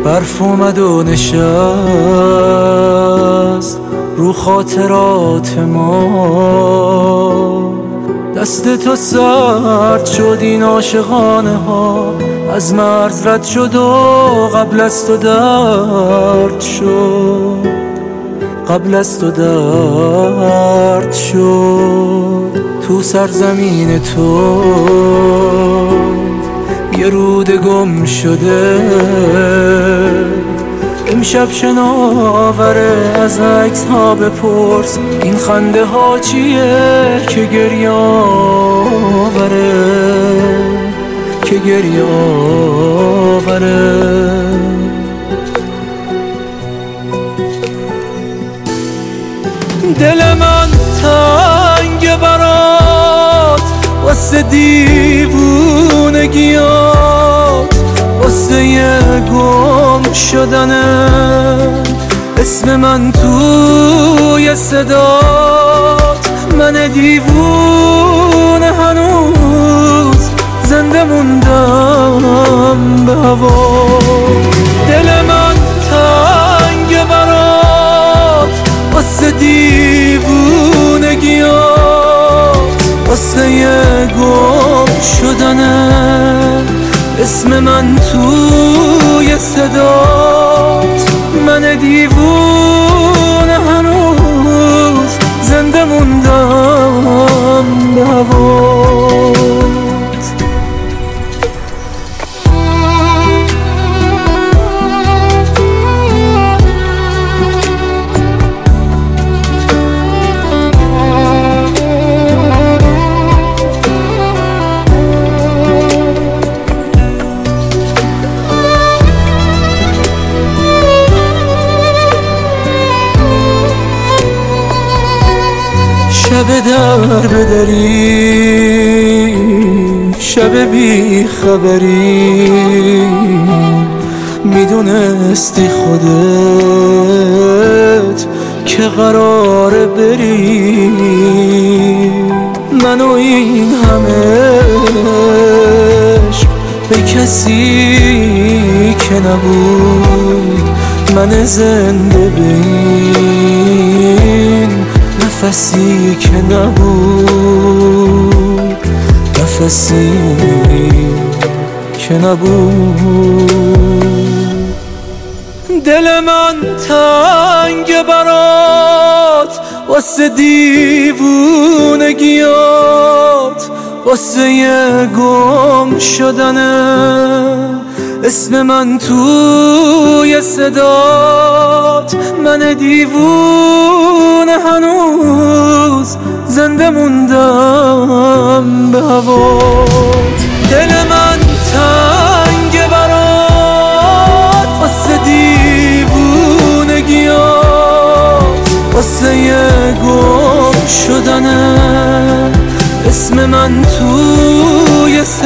برف اومد و نشست رو خاطرات ما. دست تو سرد شد این عاشقانه ها، از مرز رد شد و قبل از تو درد شد، قبل از تو درد شد. تو سرزمین تو یه رود گم شده، امشب شناوره از عکس ها بپرس این خنده ها چیه که گریه آوره، که گریه آوره. دل من تنگ برات واسه دیوونگیات، واسه یه گم شدنه اسم من توی صدات. من دیوونه هنوز زنده موندم به هوا. دل من تنگ برات واسه دیوونگیات، واسه یه گم شدنه اسم من توی صدات. من دیوونه هنوز زنده موندم به هوات. شب در بدری، شب بی خبری، میدونستی خودت که قراره بری. من و این همه عشق به کسی که نبود، من زنده بین نفسی که نبود، نفسی که نبود. دل من تنگ برات واسه دیوونگیات، واسه یه گم شدنه اسم من توی صدات. من دیوونه هنوز زنده موندم به هوات. دل من تنگ برات واسه دیوونگیات، واسه یه گم شدنه اسم من توی صدات.